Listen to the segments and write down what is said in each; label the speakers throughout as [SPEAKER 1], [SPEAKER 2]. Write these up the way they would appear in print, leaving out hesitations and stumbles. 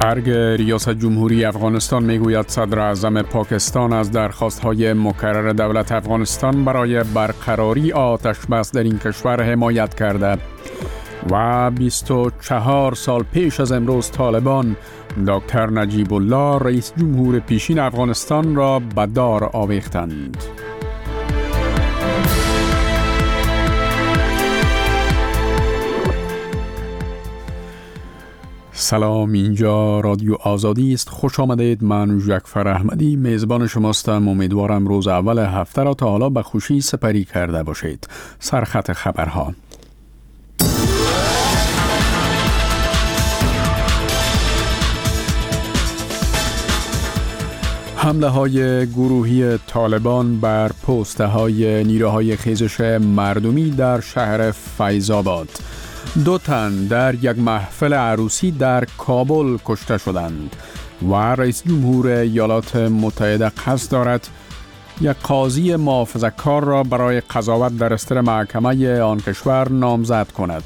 [SPEAKER 1] برگ ریاست جمهوری افغانستان میگوید صدر اعظم پاکستان از درخواست‌های مکرر دولت افغانستان برای برقراری آتش بس در این کشور حمایت کرده و 24 سال پیش از امروز طالبان دکتر نجیب الله رئیس جمهور پیشین افغانستان را به دار آویختند. سلام، اینجا رادیو آزادی است. خوش آمدید. من جعفر احمدی میزبان شماستم. امیدوارم روز اول هفته را تا حالا به خوشی سپری کرده باشید. سرخط خبرها: حمله های گروهی طالبان بر پسته های نیروهای خیزش مردمی در شهر فیض آباد. 2 تن در یک محفل عروسی در کابل کشته شدند و رئیس جمهور ایالات متحده قصد دارد یک قاضی محافظه‌کار را برای قضاوت در استر محکمه آن کشور نامزد کند.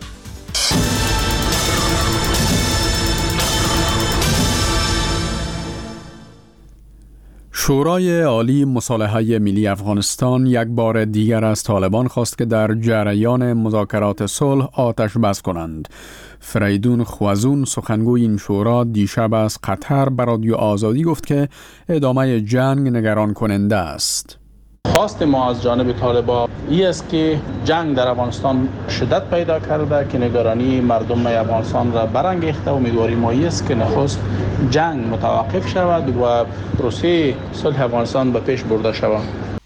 [SPEAKER 1] شورای عالی مصالحه ملی افغانستان یک بار دیگر از طالبان خواست که در جریان مذاکرات صلح آتش بس کنند. فریدون خوازون سخنگوی این شورا دیشب از قطر به رادیو آزادی گفت که ادامه جنگ نگران کننده است.
[SPEAKER 2] خواست ما از جانب طالبان این است که جنگ در افغانستان شدت پیدا کرده که نگرانی مردم افغانستان را برانگیخته. امیدواری ما است که نخست جنگ متوقف شود و پروسه صلح افغانستان به پیش برده شود.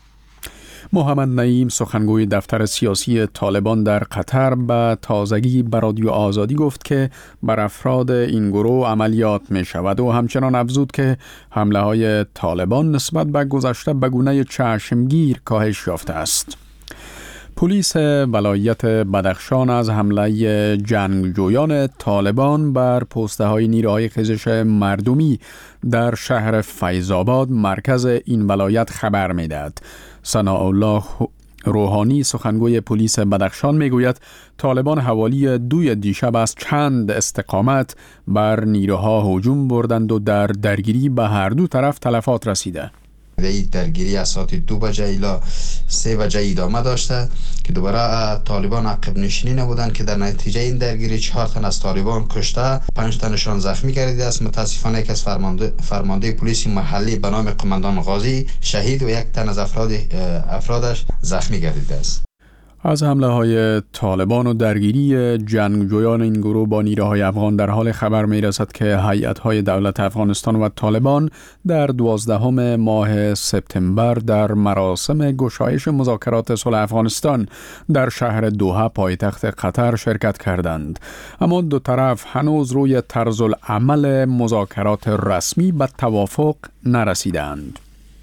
[SPEAKER 1] محمد نعیم سخنگوی دفتر سیاسی طالبان در قطر به تازگی به رادیو آزادی گفت که بر افراد این گروه عملیات می شود و همچنان افزود که حمله های طالبان نسبت به گذشته به گونه چشمگیر کاهش یافته است. پلیس ولایت بدخشان از حمله جنگجویان طالبان بر پسته های نیروهای خیزش مردمی در شهر فیض آباد مرکز این ولایت خبر می‌دهد. ثناءالله روحانی سخنگوی پلیس بدخشان میگوید طالبان حوالی 2 دیشب از چند استقامت بر نیروها هجوم بردند و در درگیری به هر دو طرف تلفات رسیده.
[SPEAKER 3] این درگیری از ساعت 2 بجه الی 3 بجه ادامه داشته که دوباره طالبان عقب نشینی نبودند که در نتیجه این درگیری 4 تن از طالبان کشته، 5 تنشان زخمی گردیده است. متاسفانه یک از فرمانده پلیس محلی به نام قماندان غازی شهید و 1 تن از افرادش زخمی گردیده است.
[SPEAKER 1] از حمله های طالبان و درگیری جنگجویان این گروه با نیروهای افغان در حال خبر می رسد که هیئت‌های دولت افغانستان و طالبان در 12 ماه سپتامبر در مراسم گشایش مذاکرات صلح افغانستان در شهر دوحه پایتخت قطر شرکت کردند. اما دو طرف هنوز روی طرز العمل مذاکرات رسمی به توافق نرسیدند.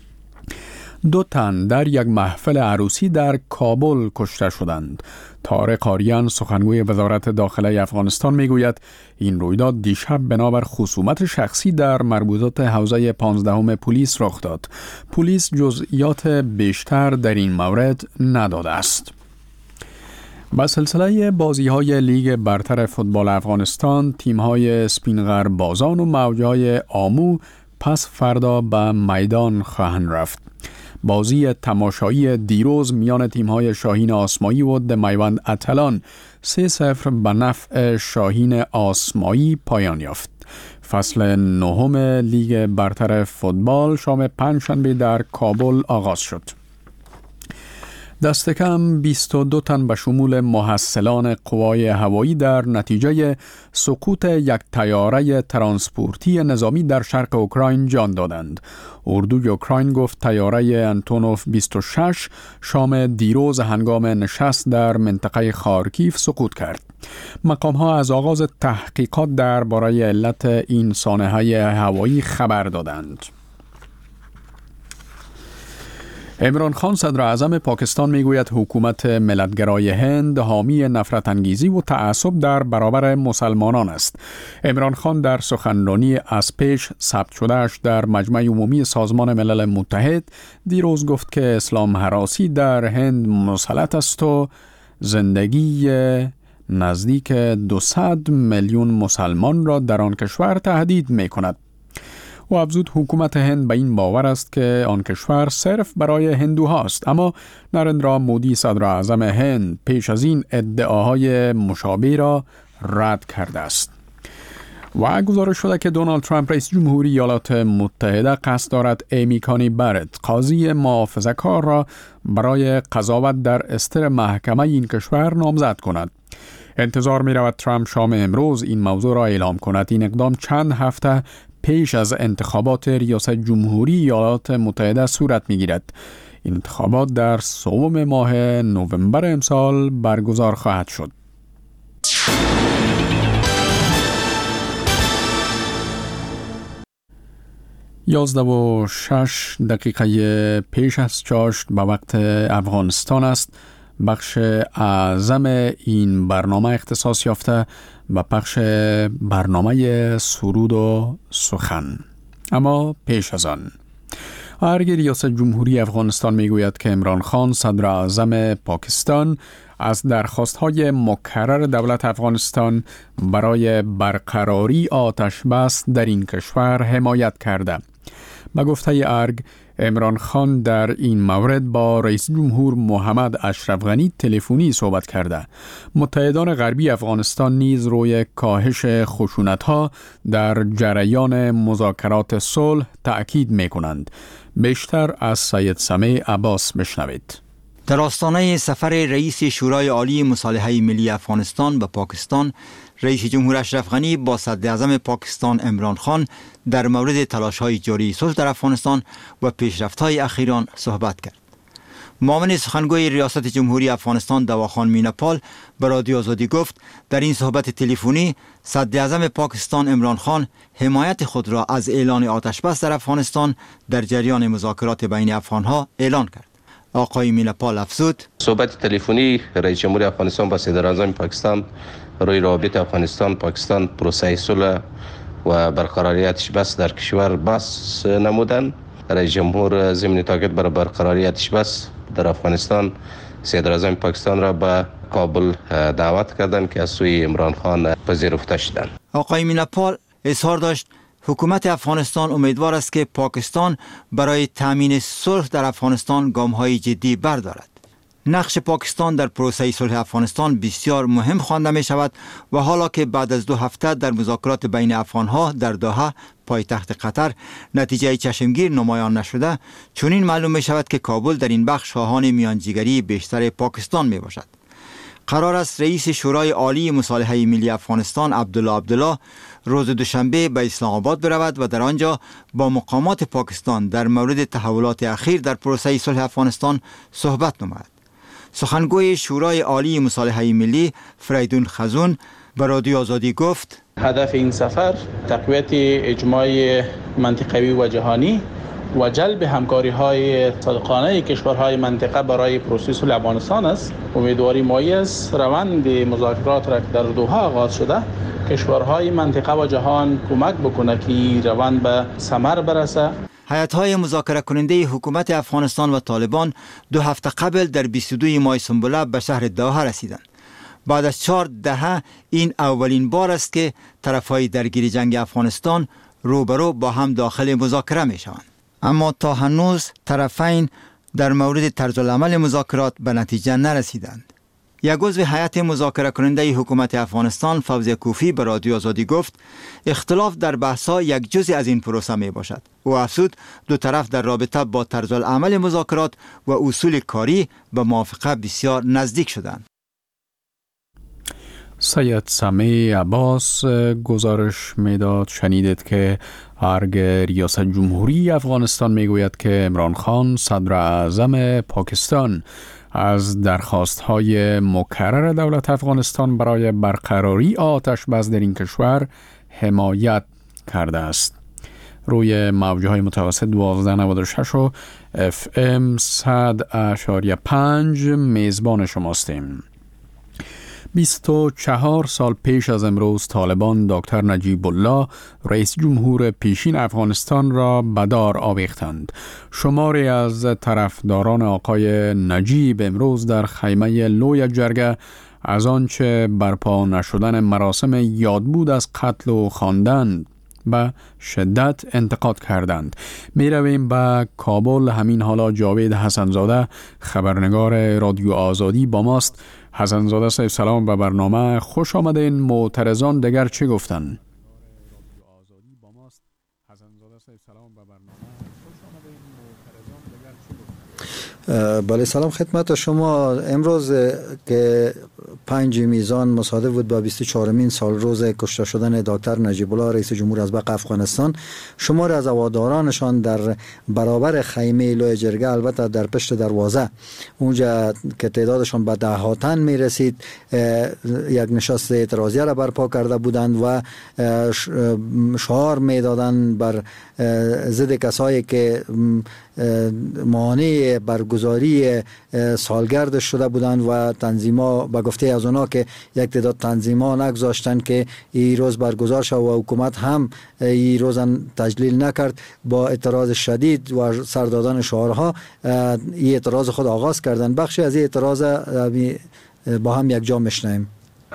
[SPEAKER 1] 2 تن در یک محفل عروسی در کابل کشته شدند. طارق آریان سخنگوی وزارت داخله افغانستان میگوید این رویداد دیشب بنابر خصومت شخصی در مربوطات حوزه 15 پلیس رخ داد. پلیس جزئیات بیشتر در این مورد نداده است. با سلسله بازی‌های لیگ برتر فوتبال افغانستان، تیم‌های اسپینغر بازان و موج‌های آمو پس فردا به میدان خواهند رفت. بازی تماشایی دیروز میان تیم‌های شاهین آسمایی و دمیوند اتلان 3-0 به نفع شاهین آسمایی پایان یافت. فصل 9 لیگ برتر فوتبال شام پنجشنبه در کابل آغاز شد. دست کم 22 تن به شمول محصلان قوای هوایی در نتیجه سقوط یک طیاره ترانسپورتی نظامی در شرق اوکراین جان دادند. اردوی اوکراین گفت طیاره انتونوف 26 شام دیروز هنگام نشست در منطقه خارکیف سقوط کرد. مقام‌ها از آغاز تحقیقات درباره علت این سانحه هوایی خبر دادند. عمران خان صدر اعظم پاکستان میگوید حکومت ملتگرای هند حامی نفرت انگیزی و تعصب در برابر مسلمانان است. عمران خان در سخنرانی از پیش ثبت شده‌اش در مجمع عمومی سازمان ملل متحد دیروز گفت که اسلام هراسی در هند مسلط است و زندگی نزدیک 200 میلیون مسلمان را در آن کشور تهدید می کند. و افزود حکومت هند به این باور است که آن کشور صرف برای هندوهاست، اما نریندرا مودی صدر اعظم هند پیش از این ادعاهای مشابه را رد کرده است. و گزارش شده که دونالد ترامپ رئیس جمهوری ایالات متحده قصد دارد ایمی کانی برت قاضی محافظه‌کار را برای قضاوت در استر محکمه این کشور نامزد کند. انتظار می رود ترامپ شام امروز این موضوع را اعلام کند. این اقدام چند هفته پیش از انتخابات ریاست جمهوری ایالات متحده صورت می گیرد. این انتخابات در سوم ماه نوامبر امسال برگزار خواهد شد. 11:06 پیش از چاشت به وقت افغانستان است. بخش اعظم این برنامه اختصاص یافته به پخش برنامه سرود و سخن. اما پیش از آن ارگ ریاست جمهوری افغانستان میگوید که عمران خان صدر اعظم پاکستان از درخواست‌های مکرر دولت افغانستان برای برقراری آتش بس در این کشور حمایت کرده. به گفته ارگ، عمران خان در این مورد با رئیس جمهور محمد اشرف غنی تلفنی صحبت کرده. متحدان غربی افغانستان نیز روی کاهش خشونت‌ها در جریان مذاکرات صلح تأکید می‌کنند. بیشتر از سید سمیع عباس بشنوید.
[SPEAKER 4] در آستانه سفر رئیس شورای عالی مصالحه ملی افغانستان به پاکستان، رئیس جمهور اشرف غنی با صدر اعظم پاکستان عمران خان در مورد تلاش‌های جاری صلح در افغانستان و پیشرفت‌های اخیران صحبت کرد. معاون سخنگوی ریاست جمهوری افغانستان دواخان میناپال به رادیو آزادی گفت در این صحبت تلفنی صدر اعظم پاکستان عمران خان حمایت خود را از اعلان آتش بس در افغانستان در جریان مذاکرات بین افغان‌ها اعلان کرد. آقای میناپال افزود
[SPEAKER 5] صحبت تلفنی رئیس جمهوری افغانستان با صدر اعظم پاکستان روی روابط افغانستان پاکستان پروسه صلح و برقراری آتش بس در کشور بحث نمودند. رئیس جمهور ضمن تاکید بر برقراری آتش بس در افغانستان صدر اعظم پاکستان را به کابل دعوت کردند که از سوی عمران خان پذیرفته شدند.
[SPEAKER 4] آقای میناپال اظهار داشت حکومت افغانستان امیدوار است که پاکستان برای تامین صلح در افغانستان گام‌های جدی بردارد. نقش پاکستان در پروسه صلح افغانستان بسیار مهم خوانده می شود و حالا که بعد از 2 هفته در مذاکرات بین افغان‌ها در دوحه پایتخت قطر نتیجه چشمگیر نمایان نشده، چنین معلوم می شود که کابل در این بخش خواهان میانجیگری بیشتر پاکستان می باشد. قرار است رئیس شورای عالی مصالحه ملی افغانستان عبدالله روز دوشنبه به اسلام آباد برود و در آنجا با مقامات پاکستان در مورد تحولات اخیر در پروسه صلح افغانستان صحبت نماید. سخنگوی شورای عالی مصالحه ملی فریدون خزون به رادیو آزادی گفت
[SPEAKER 2] هدف این سفر تقویت اجماع منطقوی و جهانی و جلب همکاری‌های صادقانه کشورهای منطقه برای پروسه صلح افغانستان است. امیدواری مایی است روند مذاکرات را که در دوحه آغاز شده کشورهای منطقه و جهان کمک بکنه که روند به ثمر برسه.
[SPEAKER 4] هیئت‌های مذاکره کننده حکومت افغانستان و طالبان 2 هفته قبل در 22 ماه سنبله به شهر دوحه رسیدند. بعد از 4 دهه این اولین بار است که طرفهای درگیر جنگ افغانستان روبرو با هم داخل مذاکره می شوند. اما تا هنوز طرفین در مورد طرز العمل مذاکرات به نتیجه نرسیدند. یک عضو هیئت مذاکره کننده حکومت افغانستان فوزی کوفی به رادیو آزادی گفت اختلاف در بحث‌ها یک جزء از این پروسه می باشد. او افزود 2 طرف در رابطه با طرز العمل مذاکرات و اصول کاری به موافقه بسیار نزدیک شدند.
[SPEAKER 1] سید سمیع عباس گزارش میداد. شنیدید که ارگ ریاست جمهوری افغانستان میگوید که عمران خان صدر اعظم پاکستان از درخواست‌های مکرر دولت افغانستان برای برقراری آتش بس در این کشور حمایت کرده است. روی موج‌های متوسط 1296 و FM 100.5 میزبان شماستیم. 24 سال پیش از امروز طالبان دکتر نجیب الله رئیس جمهور پیشین افغانستان را به دار آویختند. شماری از طرفداران آقای نجیب امروز در خیمه لوی جرگه از آنچه برپا نشدن مراسم یادبود از قتل و خواندن به شدت انتقاد کردند. می رویم به کابل. همین حالا جاوید حسنزاده خبرنگار رادیو آزادی با ماست. حسنزاده صاحب سلام به برنامه، خوش آمدین. معترضان دیگر چه گفتن؟
[SPEAKER 6] بله سلام خدمت شما. امروز که 5 میزان مصادف بود با 24مین سال روز کشته شدن دکتر نجیب الله رئیس جمهور ازبق افغانستان، شمار از هوادارانشان در برابر خیمه لوی جرگه، البته در پشت دروازه اونجا که تعدادشان به 10 تن می رسید، یک نشست اعتراضیه را برپا کرده بودند و شعار می دادند بر ضد کسایی که مانع برگزاری سالگرد شده بودند و تنظیما به گفته از اونا که یک تعداد تنظیما نگذاشتند که این روز برگزار شد و حکومت هم این روز تجلیل نکرد. با اعتراض شدید و سر دادن شعارها این اعتراض خود آغاز کردند. بخشی از این اعتراض با هم یک جا میشنیم.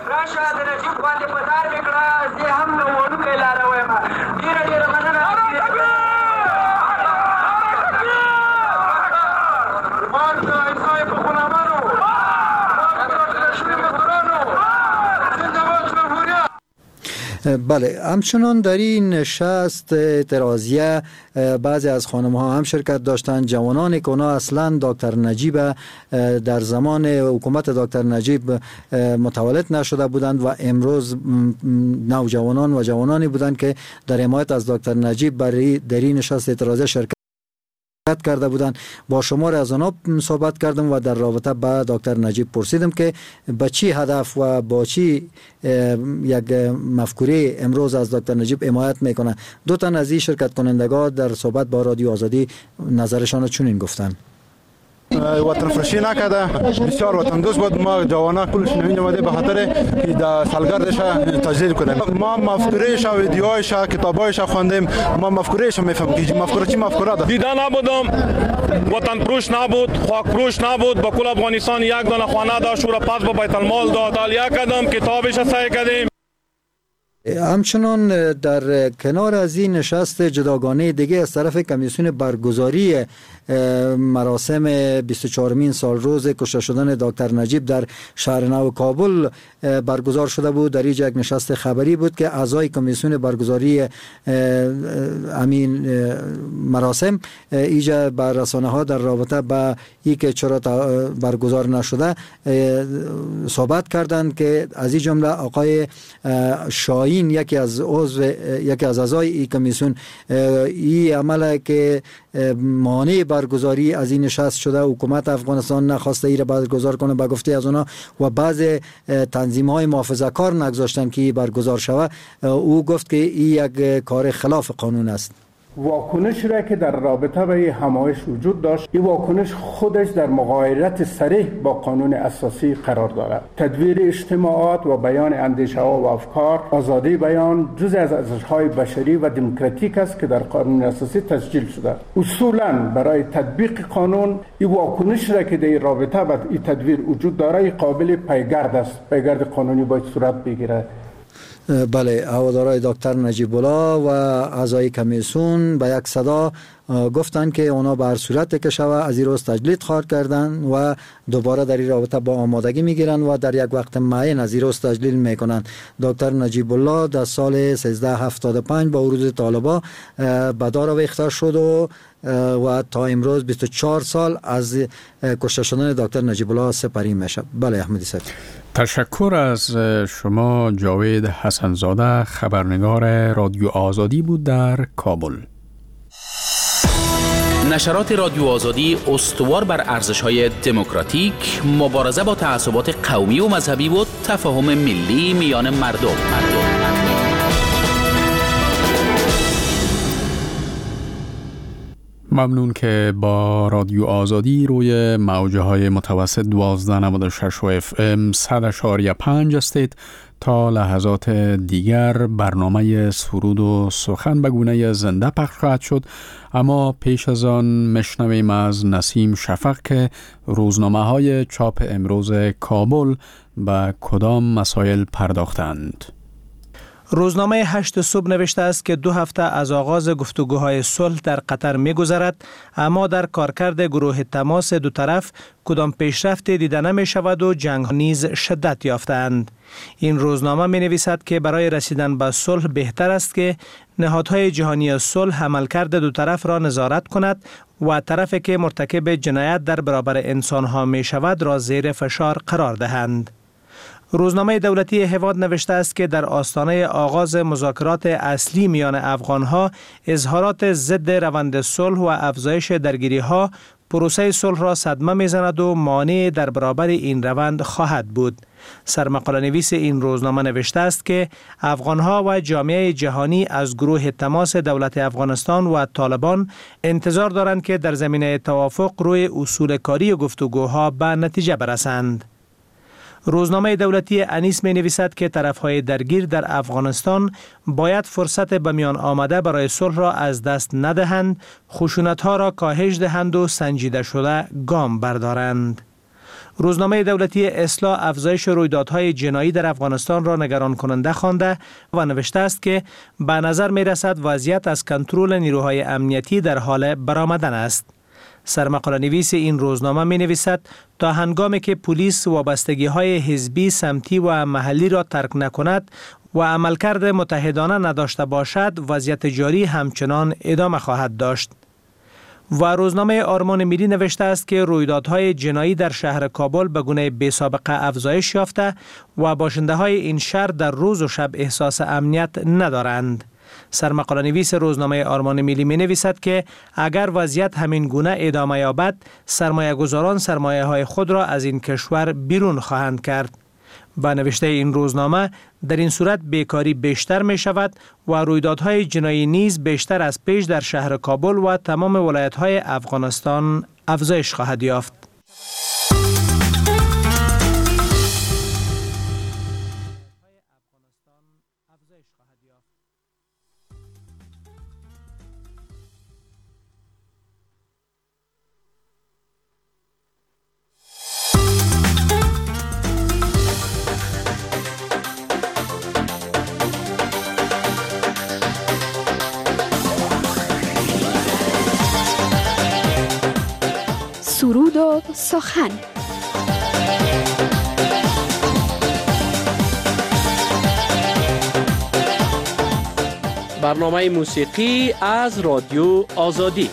[SPEAKER 6] بله، همچنان در این نشست اعتراضیه بعضی از خانم ها هم شرکت داشتند. جوانانی که اونا اصلا دکتر نجیب در زمان حکومت دکتر نجیب متولد نشده بودند و امروز نوجوانان و جوانانی بودند که در حمایت از دکتر نجیب در این نشست اعتراضیه شرکت کرده بودند. با شمار از آنها صحبت کردم و در رابطه با دکتر نجیب پرسیدم که با چی هدف و با چی یک مفکوره امروز از دکتر نجیب حمایت میکنه. 2 تن از این شرکت کنندگان در صحبت با رادیو آزادی نظرشان را چنین گفتند:
[SPEAKER 7] وطن فروشی نکرده، بسیار وطن دوست بود. ما جوانا کلش نوین اومده به خاطر که در سالگردش تجلیل کنیم. ما مفکورهش و ویدیوهایش کتابایش خواندیم. ما مفکورهش میفهمیم که مفکوره چی مفکوره ده.
[SPEAKER 8] دیده نبودم، وطن فروش نبود، خاک فروش نبود. با کل افغانستان یک دانه خانه داشت، او را پس به بیت المال داد. یک قدم کتابش سعی کردیم.
[SPEAKER 6] همچنان در کنار از این نشست جداگانه دیگه از طرف کمیسیون برگزاری مراسم 24مین سال روز کشته شدن دکتر نجیب در شهر نو کابل برگزار شده بود. در اینجا یک نشست خبری بود که اعضای کمیسیون برگزاری امین مراسم اینجا بر رسانه ها در رابطه با این که چرا برگزار نشده صحبت کردند که از این جمله آقای شاهین یکی از اعضای این کمیسیون این عمله که مانع برگزاری از این نشست شده، حکومت افغانستان نخواسته ای را برگزار کنه به گفته از اونا و بعض تنظیم‌های محافظه‌کار نگذاشتن که برگزار شود. او گفت که این یک کار خلاف قانون است.
[SPEAKER 9] واکنش را که در رابطه با این همایش وجود داشت، این واکنش خودش در مغایرت صریح با قانون اساسی قرار دارد. تدویر اجتماعات و بیان اندیشه ها و افکار، آزادی بیان جزء از ارزش‌های بشری و دموکراتیک است که در قانون اساسی تسجیل شده. اصولاً برای تطبیق قانون این واکنش را که در رابطه با این تدویر وجود دارد قابل پیگرد است. پیگرد قانونی باید صورت بگیرد.
[SPEAKER 6] بله، هوادارهای دکتر نجیب الله و اعضای کمیسیون به یک صدا گفتند که اونا به هر صورت که شود از این روز تجدید خواهد کردن و دوباره در این رابطه با آمادگی میگیرن و در یک وقت معین از این روز تجلیل میکنن. دکتر نجیب الله در سال 1375 با ورود طالبان به دار آویخته شد و تا امروز 24 سال از کشته شدن دکتر نجیب الله سپری میشه. بله احمدی صاحب.
[SPEAKER 1] تشکر از شما. جاوید حسنزاده خبرنگار رادیو آزادی بود در کابل.
[SPEAKER 10] نشرات رادیو آزادی استوار بر ارزش‌های دموکراتیک، مبارزه با تعصبات قومی و مذهبی و تفاهم ملی میان مردم.
[SPEAKER 1] ممنون که با رادیو آزادی روی موجه های متوسط 1296 و FM 100.5 هستید. تا لحظات دیگر برنامه سرود و سخن به گونه زنده پخش خواهد شد، اما پیش از آن مشنویم از نسیم شفق که روزنامه های چاپ امروز کابل به کدام مسائل پرداختند.
[SPEAKER 11] روزنامه 8 صبح نوشته است که 2 هفته از آغاز گفتگوهای صلح در قطر می‌گذرد، اما در کارکرد گروه تماس دو طرف کدام پیشرفت دیده نمی شود و جنگ نیز شدت یافتند. این روزنامه می نویسد که برای رسیدن به صلح بهتر است که نهادهای جهانی صلح عملکرد دو طرف را نظارت کند و طرفی که مرتکب جنایت در برابر انسانها می شود را زیر فشار قرار دهند. روزنامه دولتی هواد نوشته است که در آستانه آغاز مذاکرات اصلی میان افغانها اظهارات ضد روند صلح و افزایش درگیری‌ها پروسه صلح را صدمه می‌زند و مانع در برابر این روند خواهد بود. سرمقاله نویس این روزنامه نوشته است که افغانها و جامعه جهانی از گروه تماس دولت افغانستان و طالبان انتظار دارند که در زمینه توافق روی اصول کاری و گفتگوها به نتیجه برسند. روزنامه دولتی انیس می نویسد که طرفهای درگیر در افغانستان باید فرصت به میان آمده برای صلح را از دست ندهند، خشونت‌ها را کاهش دهند و سنجیده شده گام بردارند. روزنامه دولتی اصلاح افزایش رویدادهای جنایی در افغانستان را نگران کننده خوانده و نوشته است که به نظر می رسد وضعیت از کنترل نیروهای امنیتی در حال برآمدن است. سرمقاله نویس این روزنامه می نویسد تا هنگامی که پلیس وابستگی های حزبی، سمتی و محلی را ترک نکند و عملکرد متحدانه نداشته باشد، وضعیت جاری همچنان ادامه خواهد داشت. و روزنامه آرمان ملی نوشته است که رویدادهای جنایی در شهر کابل به گونه بی‌سابقه افزایش یافته و باشنده های این شهر در روز و شب احساس امنیت ندارند. سرمقاله نویس روزنامه آرمان ملی می نویسد که اگر وضعیت همین گونه ادامه یابد، سرمایه گذاران سرمایه های خود را از این کشور بیرون خواهند کرد. با نوشته این روزنامه در این صورت بیکاری بیشتر می شود و رویدادهای جنایی نیز بیشتر از پیش در شهر کابل و تمام ولایت های افغانستان افزایش خواهد یافت.
[SPEAKER 12] سرود و سخن.
[SPEAKER 13] برنامه موسیقی از رادیو آزادی.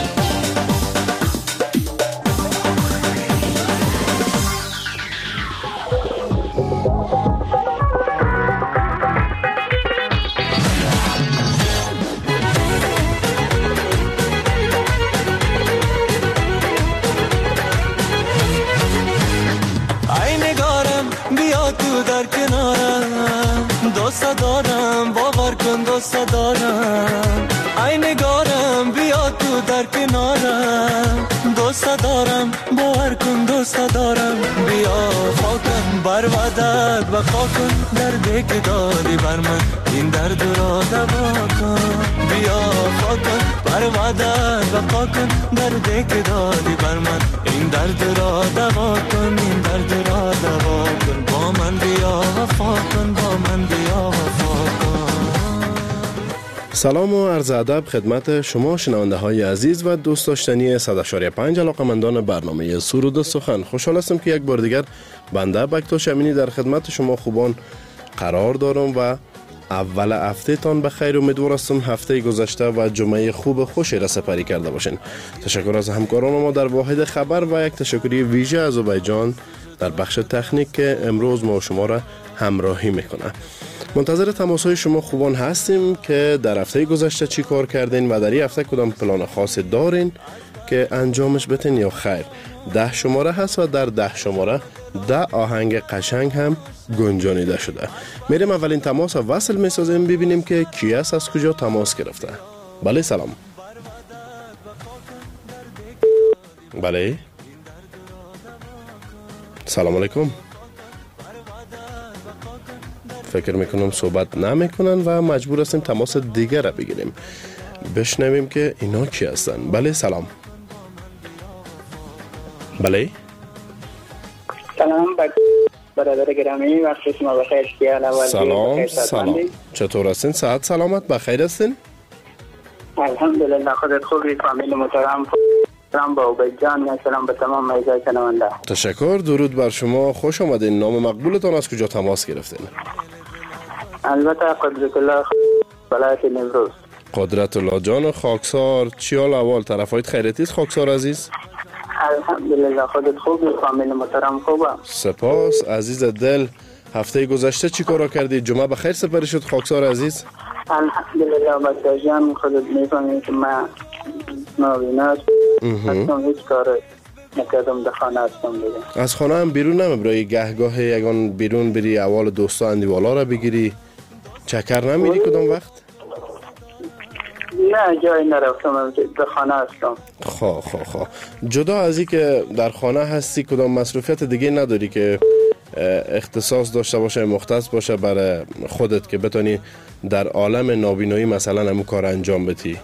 [SPEAKER 14] دوست دارم ای نگارم بیا تو در کنارم دوست دارم باور کن دوست دارم بیا خاکم بر ودت و خاکم دردی که دادی بر من این درد را دوا کن بیا خاکم بر ودت و خاکم دردی که دادی بر من این درد را دوا کن این درد را دوا کن با من بیا وفا کن با من بیا وفا کن.
[SPEAKER 15] سلام و عرض ادب خدمت شما شنونده های عزیز و دوست داشتنی 100.5 علاقمندان برنامه سرود و سخن. خوشحال هستم که یک بار دیگر بنده بکتاش امینی در خدمت شما خوبان قرار دارم و اول هفته تان به خیر امیدوار هستم هفته گذشته و جمعه خوب خوشی را سپری کرده باشین. تشکر از همکاران ما در واحد خبر و یک تشکری ویژه از عبیجان در بخش تکنیک که امروز ما و شما را همراهی میکنه. منتظر تماس‌های شما خوبان هستیم که در هفته گذشته چی کار کردین و در این هفته کدام پلان خاصی دارین که انجامش بتین یا خیر. 10 شماره هست و در 10 شماره 10 آهنگ قشنگ هم گنجانیده شده. میریم اولین تماس و وصل میسازیم ببینیم که کی است از کجا تماس گرفته. بله سلام. بله. سلام علیکم. فکر میکنم صحبت نمیکنن و مجبور هستیم تماس دیگر را بگیریم. بشنویم که اینا کی هستن. بله سلام. بله.
[SPEAKER 16] سلام برادر گرامی، وقت شما بخیر.
[SPEAKER 15] سلام. چطور هستین؟ صحت سلامت بخیر هستین؟
[SPEAKER 16] الحمدلله. خودت خوبی؟ فامیل محترم با عبید جان، سلام به تمام مجلس شنونده.
[SPEAKER 15] تشکر. درود بر شما. خوش آمدین. نام مقبولتان از کجا تماس گرفتین؟
[SPEAKER 16] البته قدرت الله ولایت نیمروز.
[SPEAKER 15] قدرت الله جان خاکسار، چی حال احوال؟ طرفایت خیرتی است خاکسار عزیز؟
[SPEAKER 16] الحمدلله. خودت خوبی؟ فامیل محترم خوبه؟
[SPEAKER 15] سپاس عزیز دل. هفته گذشته چی کارا کردی؟ جمعه بخیر سپری شد خاکسار عزیز؟
[SPEAKER 16] الحمدلله بچه جان، خودت میفهمی که من نابینا هستم، هیچ کار نکردم، در خانه هستم دیگه.
[SPEAKER 15] از خانه هم بیرون نمیبرای؟ گهگاه یگان بیرون بری اول دوستا اندیوالا را بگیری؟ چکر نمیری کدام وقت؟
[SPEAKER 16] نه جایی نرفتم، در خانه هستم.
[SPEAKER 15] خواه جدا از این که در خانه هستی، کدام مصروفیت دیگه نداری که اختصاص داشته باشه، مختص باشه برای خودت که بتونی در عالم نابینایی مثلا همون کار انجام بدی؟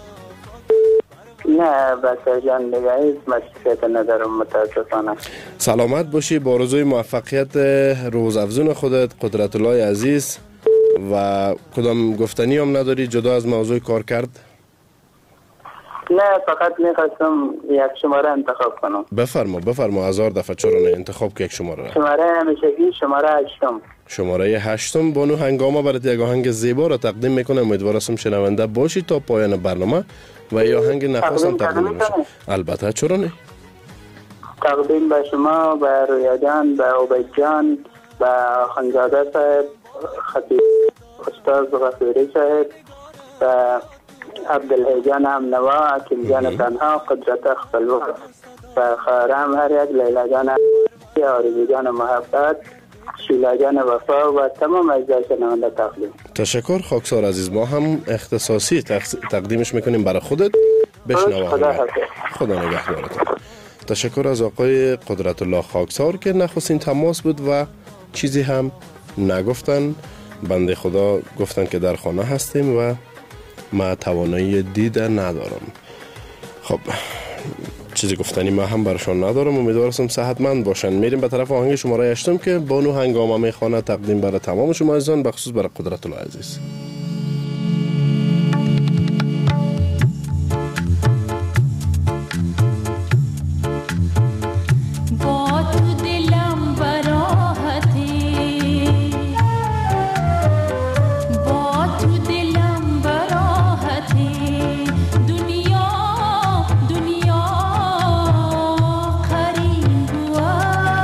[SPEAKER 16] نه بچه جان دیگه هیچ مشکلیت ندارم متاسفانه.
[SPEAKER 15] سلامت باشی. با آرزوی موفقیت روزافزون خودت قدرت الله عزیز. و کدام گفتنی هم نداری جدا از موضوع کار کرد؟
[SPEAKER 16] نه فقط میخواستم یک شماره انتخاب کنم.
[SPEAKER 15] بفرما 1000 دفعه. چرا نه؟ انتخاب که یک شماره.
[SPEAKER 16] شماره همیشگی شماره 8.
[SPEAKER 15] شماره 8 بانو هنگامه برات یک آهنگ زیبا را تقدیم میکنم. امیدوارم شنونده باشی تا پایان برنامه و یا آهنگ نخواستم تقدیم میشه. البته چرا نه؟
[SPEAKER 16] تقدیم به شما، به رویا جان، به عبید جان، به خانزاده صاحب، خطیب استاد غفوری صاحب، به عبدالحی جان هم نوا، اکیل جان تنها، قدرت اخبلوه، به خارم هر یک، لیلا جان آرزو جان محبت، شیلا جان وفا و تمام اجزای شنونده تقدیم.
[SPEAKER 15] تشکر خاکسار عزیز. ما هم اختصاصی تقدیمش میکنیم برای خودت. بشنو. خدا نگهدارت. تشکر از آقای قدرت الله خاکسار که نخستین تماس بود و چیزی هم نگفتن. بنده خدا گفتن که در خانه هستیم و ما توانایی دیدن ندارم. خب چیزی گفتنی ما هم برشان ندارم. امیدوارم صحتمند باشن. میریم به طرف آهنگ شماره 8 که بانو هنگامه خانه تقدیم برای تمام شما عزیزان، بخصوص برای قدرت الله عزیز.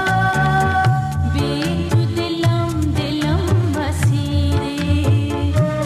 [SPEAKER 17] Be to the lam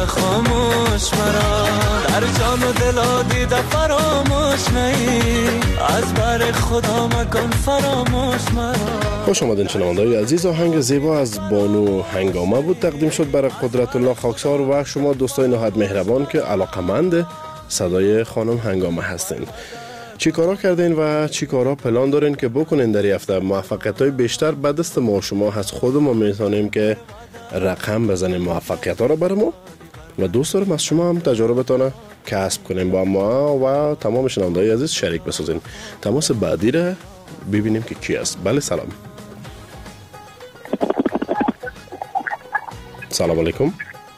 [SPEAKER 14] خاموش مرا در جان و دل دیده فراموش نی از بر خدا مکن فراموش مرا.
[SPEAKER 15] خوش آمدین شنونده‌های عزیز. آهنگ زیبا از بانو هنگامه بود تقدیم شد برای قدرت الله خاکسار و شما دوستای نهایت مهربان که علاقمند صدای خانم هنگامه هستین. چی کارا کردین و چی کارا پلان دارین که بکنین در این هفته؟ موفقیت‌های بیشتر به دست ما شما از خود ما میتونیم که رقم بزنیم موفقیت‌ها را برای ما و دوست دارم از شما هم تجربتان کسب کنیم با ما و تمام شنونده‌های عزیز شریک بسازین. تماس بعدی را ببینیم که کی است. بله سلام. سلام علیکم.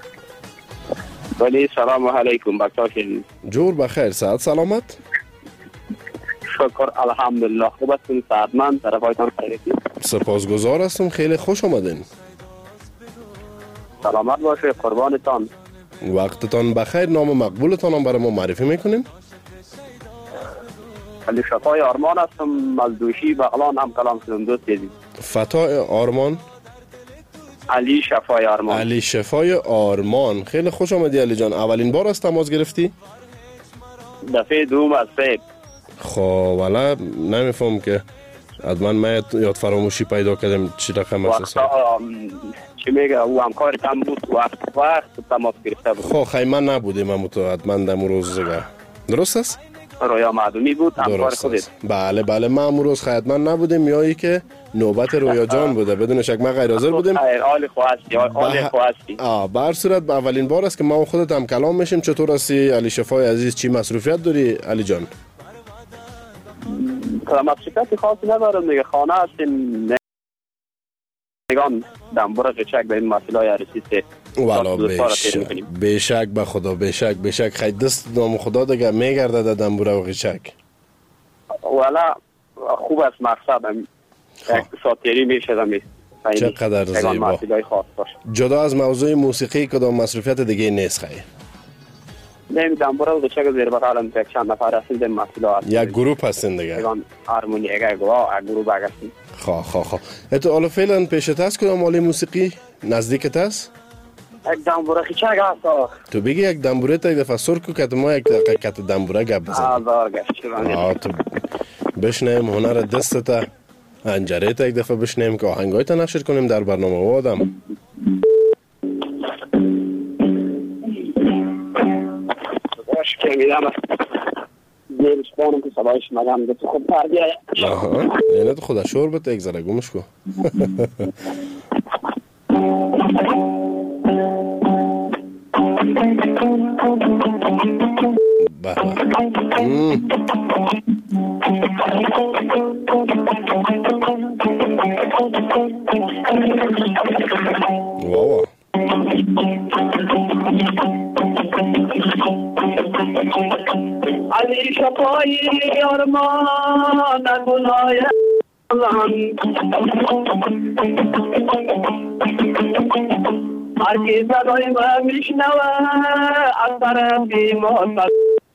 [SPEAKER 17] ولی سلام علیکم بکتاشین.
[SPEAKER 15] جور بخیر، صحت سلامت؟
[SPEAKER 17] شکر الحمدلله. خوب هستین؟ صحتمند؟ طرفایتان خیریتی؟
[SPEAKER 15] سپاسگزار هستم. خیلی خوش آمدین.
[SPEAKER 17] سلامت باشه، قربانتان.
[SPEAKER 15] وقتتان بخیر. نام مقبولتان هم برای ما معرفی میکنیم؟
[SPEAKER 17] علی شفای آرمان هستم، مزدوشی بغلان، هم کلام شدم. دوست دیدیم
[SPEAKER 15] فتای آرمان؟
[SPEAKER 17] علی شفای آرمان.
[SPEAKER 15] علی شفای آرمان. خیلی خوش آمدی علی جان. اولین بار است تماس گرفتی؟
[SPEAKER 17] دفعه دوم از سیب.
[SPEAKER 15] خب والا نمیفهم که حتما من یاد فراموشی پیدا کردم چی رقم است.
[SPEAKER 17] چی میگه او همکار کم بود وقت تماس گرفته بود.
[SPEAKER 15] خب خیلی من نبودیم حتما در روز درست است؟
[SPEAKER 17] رویا معدومی بود همکار خودت.
[SPEAKER 15] بله بله ما امروز خدمت نبودیم یا که نوبت رویا جان بوده بدون شک ما غیر حاضر بودیم.
[SPEAKER 17] حال خواستی
[SPEAKER 15] به هر صورت اولین بار است که ما و خودت هم کلام میشیم. چطور هستی علی شفای عزیز؟ چی مصروفیت داری علی جان؟
[SPEAKER 17] مصروفیت خاصی ندارم دیگه، خانه هستیم نگان دنبور قچک به این مسئله عرصی سه
[SPEAKER 15] والا بیشک به خدا بیشک خیلی دست نام خدا دیگه میگرده در دنبور و قچک.
[SPEAKER 17] والا خوب است مقصد اقتصادیری میشدم.
[SPEAKER 15] چقدر زیبا. جدا از موضوع موسیقی کدام مصروفیت دیگه نیست خیلی؟
[SPEAKER 17] نمیدونم برای قچک زیر بغلم یک چند نفر هستیم در مسئله
[SPEAKER 15] یک گروپ هستین دیگه؟
[SPEAKER 17] هارمونی یک گروپ هستیم.
[SPEAKER 15] خواه اتو حالا فعلا پیشت هست کدام آله موسیقی نزدیکت هست؟
[SPEAKER 17] یک دنبوره خیچک هست.
[SPEAKER 15] تو بگی یک دنبوره تا یک دفعه سر کو که ما یک دقیقه کت دنبوره گپ بزنیم. تو بشنیم هنر دستتا انجره تا یک دفعه بشنیم که آهنگای تا نشر کنیم در برنامه و آدم.
[SPEAKER 17] باش که میدم دیرش بانم که صدایش مگم ده تو خود پردیه.
[SPEAKER 15] اینه تو خدا شور بته یک ذره گمش کو. واو
[SPEAKER 14] علی شفای آرمان گلهای هر کی صدای ما میشنوه از طرف بیمار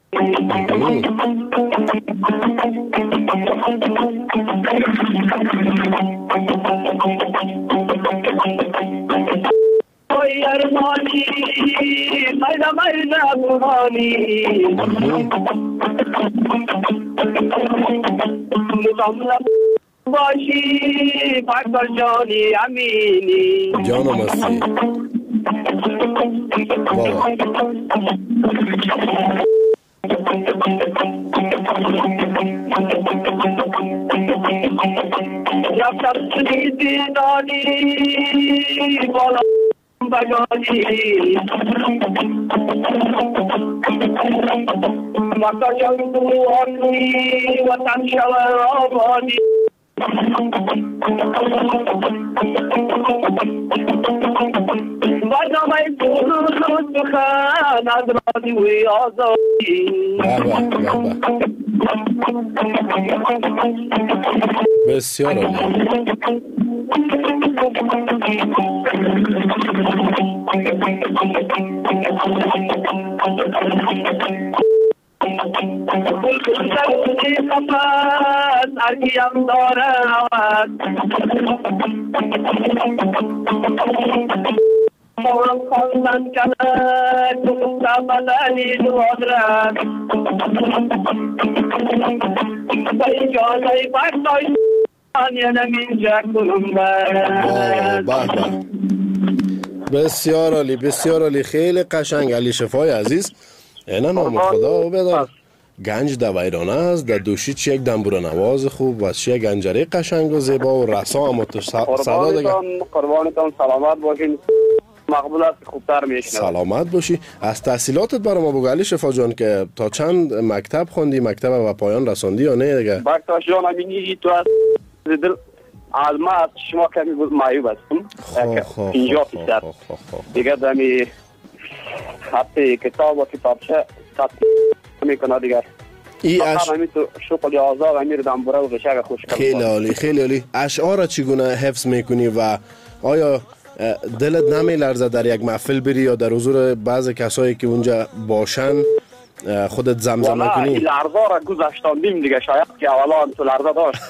[SPEAKER 14] اوی ارمانی میده بورانی مطمئن باشی فکر جانی امینی
[SPEAKER 15] جانم هستی بابا
[SPEAKER 14] رفتم سنیدی نانی بالا بگانی مکا جنگو آنوی وطن شوه آبانی برنامه برود بخن از رادیوی آزادی
[SPEAKER 15] بسیار عالی
[SPEAKER 14] ارگیم دارد
[SPEAKER 16] نتوان خواندن کنه تو مللی دوادرم به اجازه برداشت نمین جکلم
[SPEAKER 15] بسیار عالی، بسیار عالی، خیلی قشنگ. علی شفای عزیز اینا نام خدا و بدار گنج در ویرانه است، در دوشی چی یک دنبور نواز خوب و چی یک گنجره قشنگ و زیبا و رسا هم تو صدا دیگه.
[SPEAKER 17] قربانتان سلامت باشین، مقبول است، خوبتر میشنم.
[SPEAKER 15] سلامت باشی. از تحصیلاتت برای ما بگو علی شفا جان که تا چند مکتب خوندی، مکتب و پایان رساندی یا نه دیگه؟
[SPEAKER 17] بکتاش جان امینی تو از دل از ما از شما کمی بود معیوب هستم 50% دیگه دمی خطی کتاب و کتابچه خط میکنه دیگه همین تو شغل آزاد امیر دنبوره و غشق خوش کنم.
[SPEAKER 15] خیلی عالی، خیلی عالی. اشعار چگونه حفظ میکنی و آیا دلت نمیلرزه در یک محفل بری یا در حضور بعض کسایی که اونجا باشن خودت زمزمه کنی؟
[SPEAKER 17] والله لرزا را گذاشتاندیم دیگه، شاید که اولا تو لرزا داشت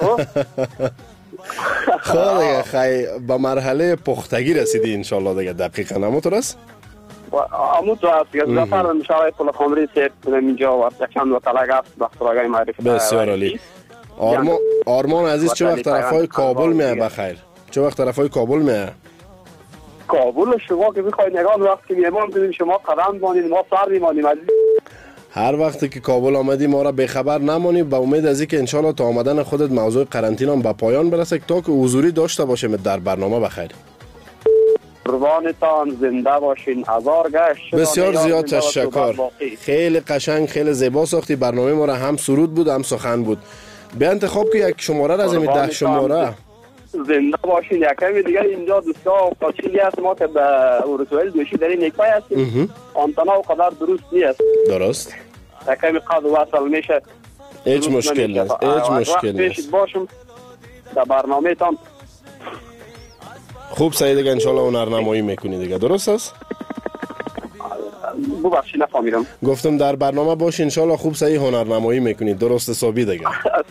[SPEAKER 15] خب دیگه خیلی به مرحله پختگی رسیدی انشالله دیگه. دقیقا همونطور است؟
[SPEAKER 17] همونطور است دیگه. زفر مشاوره پل خامری سید کنم اینجا و چند و طلق است بخصراغای معرفت.
[SPEAKER 15] بسیار عالی. آرمان عزیز چه وقت طرفای کابل میه بخیر؟ چه وقت طرفای کابل میه؟
[SPEAKER 17] کابل شما که بخواید نگاه وقت که میمان کنیم شما قدم بانید ما سر میمانیم عزیز.
[SPEAKER 15] هر وقتی که کابل آمدی ما را بخبر نمانی، با امید از اینکه انشالله تا آمدن خودت موضوع قرنطینه به پایان برسه تا که حضوری داشته باشیم در برنامه. بخیر.
[SPEAKER 17] قربانتان زنده باشین. هزار گشت.
[SPEAKER 15] بسیار زیاد تشکر. خیلی قشنگ، خیلی زیبا ساختی برنامه ما را. هم سرود بود هم سخن بود. بیا انتخاب که یک شماره را از این 10 شماره.
[SPEAKER 17] زنده باشین. یکمی دیگه اینجا دوستا قاچیلی هست ما که به اورسوئل دوشی در این نکای هستیم. آنتنا و قدر درست نیست.
[SPEAKER 15] درست.
[SPEAKER 17] یکمی قد وصل میشه.
[SPEAKER 15] هیچ مشکل نیست. هیچ مشکل نیست.
[SPEAKER 17] باشم در برنامه تان
[SPEAKER 15] خوب سعی دیگه انشالله هنرنمایی میکنی دیگه. درست است؟
[SPEAKER 17] ببخشید نفهمیدم.
[SPEAKER 15] گفتم در برنامه باش انشالله خوب سعی هنرنمایی میکنی. درست حسابی دیگه.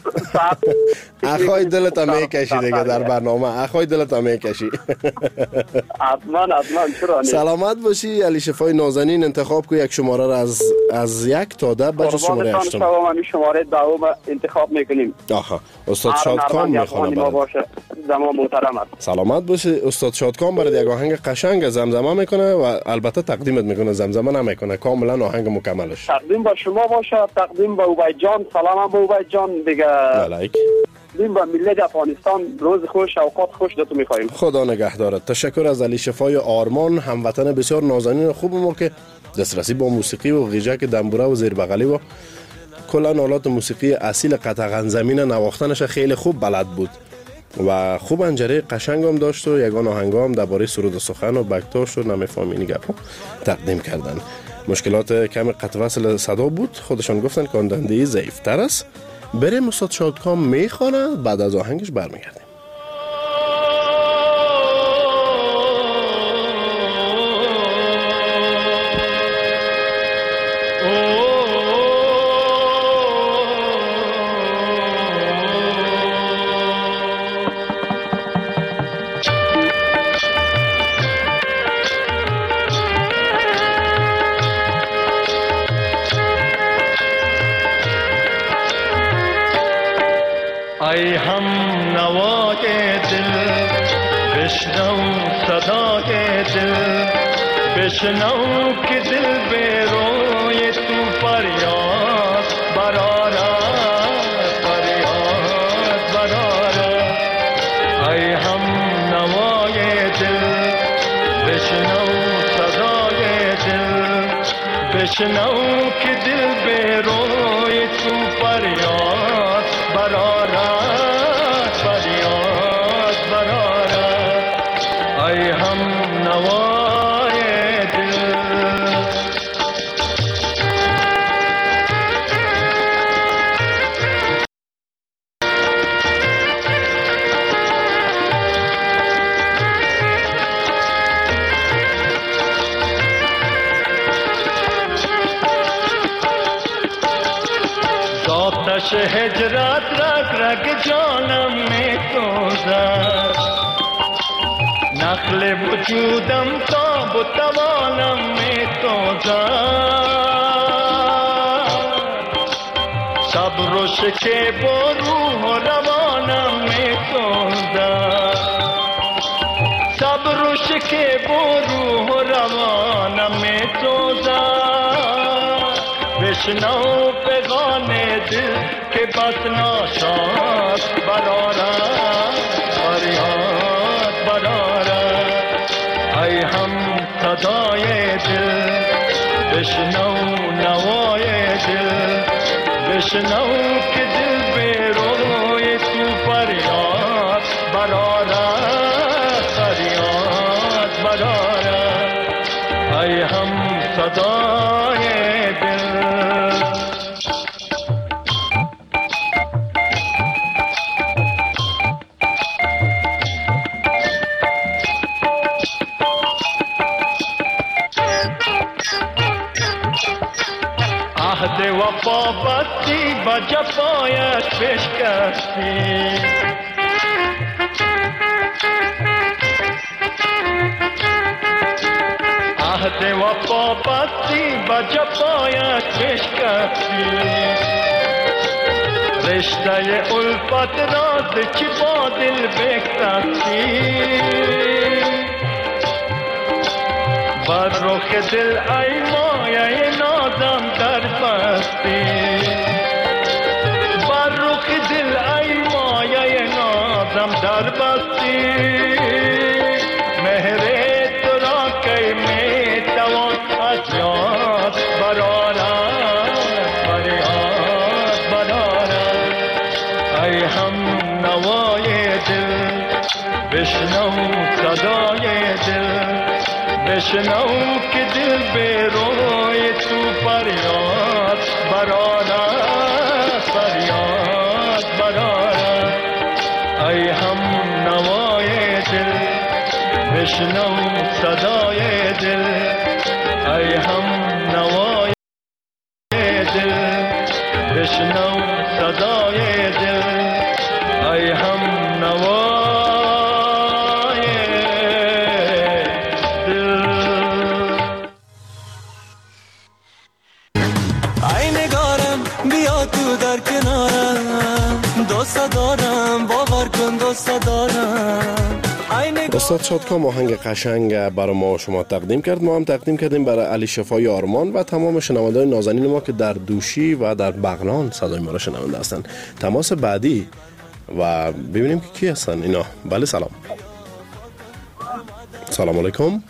[SPEAKER 15] اخوای دلت میکشی دیگه در برنامه. اخوای دلت میکشی.
[SPEAKER 17] حتما چرا نیست.
[SPEAKER 15] سلامت باشی. علی شفای نازنین انتخاب کو یک شماره را از 1 تا 10 بجز شماره 8.
[SPEAKER 17] قربانتان شماره 10 انتخاب میکنیم.
[SPEAKER 15] آها. استاد شادکام میخوانه
[SPEAKER 17] باشه. زمان محترم است.
[SPEAKER 15] سلامت باشی. استاد شادکام برای یک آهنگ قشنگ زمزمه میکنه و البته تقدیمت میکنه، زمزمه نمیکنه، کاملا آهنگ مکملش.
[SPEAKER 17] تقدیم با شما باشه، تقدیم با عبید جان. سلام با عبید جان دیگه.
[SPEAKER 15] علیک.
[SPEAKER 17] تقدیم با ملت افغانستان. روز خوش، اوقات خوش دتو میخوایم.
[SPEAKER 15] خدا نگهدارت. تشکر از علی شفای آرمان، هموطن بسیار نازنین خوب ما که دسترسی با موسیقی و غیجک دنبوره و زیر بغلی و کلا آلات موسیقی اصیل قطعا زمین نواختنش خیلی خوب بلد بود و خوب انجره قشنگ هم داشت و یگان آهنگ هم درباره سرود و سخن و بکتاش و نمیفهمینی گپ تقدیم کردن. مشکلات کم قطع وصل صدا بود، خودشان گفتن که آندندهی ضعیف‌تر است. بریم استاد شادکام میخوانه، بعد از آهنگش برمیگردیم.
[SPEAKER 14] ای هم نوای دل بشنو صدای دل، بشنو که دل به روی تو فریاد برآرد، فریاد برآرد. ای هم نوای دل بشنو صدای دل، بشنو که دل به روی تو فریاد برآرد، فریاد برآرد. ای هم نوای دل. آتش هجرت رگ رگ جانم می سوزد،
[SPEAKER 18] نخل وجودم تاب و توانم می تازد صبر و شکیب و روح و روانم می تازد صبر و شکیب و روح و روانم می تازد بشنو پیغام دل که بس ناشاد برارد فریاد برارد ای هم صدای دل بشنو نوای دل بشنو که دل به روی تو فریاد برارد فریاد برارد ای هم صدای دل عهد وفا بستی با جفایش بشکستی عهد وفا بستی با جفایش بشکستی رشته الفت راز چی با دل بکستی بر رخ دل ای مایه نازم در بستی بر رخ دل ای مایه نازم در بستی مهر تو را که می توان از یاد برارد فریاد برارد ای هم نوای دل بشنو صدای دل بشنو که دل به روی تو فریاد برارد فریاد برارد ای هم نوای دل بشنو صدای دل ای هم نوای دل بشنو صدای دل ای هم نوای
[SPEAKER 15] استاد شادکام آهنگ قشنگ برای ما و شما تقدیم کرد. ما هم تقدیم کردیم برای علی شفای آرمان و تمام شنوندگان نازنین ما که در دوشی و در بغلان صدای ما را شنونده هستند. تماس بعدی و ببینیم که کی هستن اینا. بله سلام. سلام علیکم.